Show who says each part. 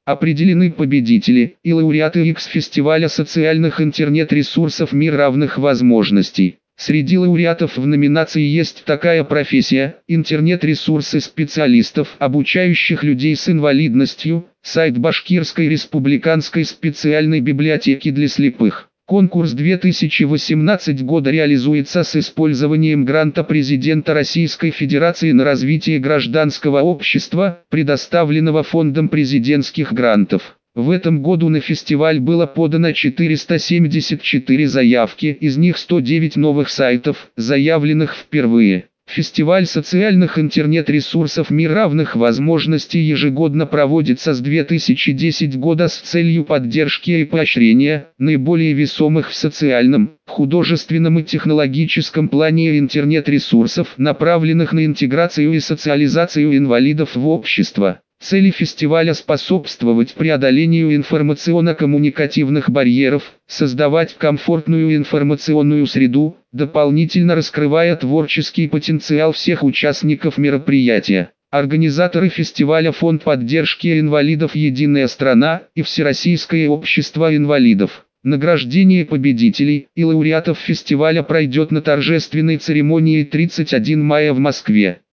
Speaker 1: Определены победители и лауреаты X-фестиваля социальных интернет-ресурсов «Мир равных возможностей». Среди лауреатов в номинации есть такая профессия – интернет-ресурсы специалистов, обучающих людей с инвалидностью, сайт Башкирской республиканской специальной библиотеки для слепых. Конкурс 2018 года реализуется с использованием гранта президента Российской Федерации на развитие гражданского общества, предоставленного Фондом президентских грантов. В этом году на фестиваль было подано 474 заявки, из них 109 новых сайтов, заявленных впервые. Фестиваль социальных интернет-ресурсов «Мир равных возможностей» ежегодно проводится с 2010 года с целью поддержки и поощрения наиболее весомых в социальном, художественном и технологическом плане интернет-ресурсов, направленных на интеграцию и социализацию инвалидов в общество. Цели фестиваля – способствовать преодолению информационно-коммуникативных барьеров, создавать комфортную информационную среду, дополнительно раскрывая творческий потенциал всех участников мероприятия. Организаторы фестиваля – Фонд поддержки инвалидов «Единая страна» и Всероссийское общество инвалидов. Награждение победителей и лауреатов фестиваля пройдет на торжественной церемонии 31 мая в Москве.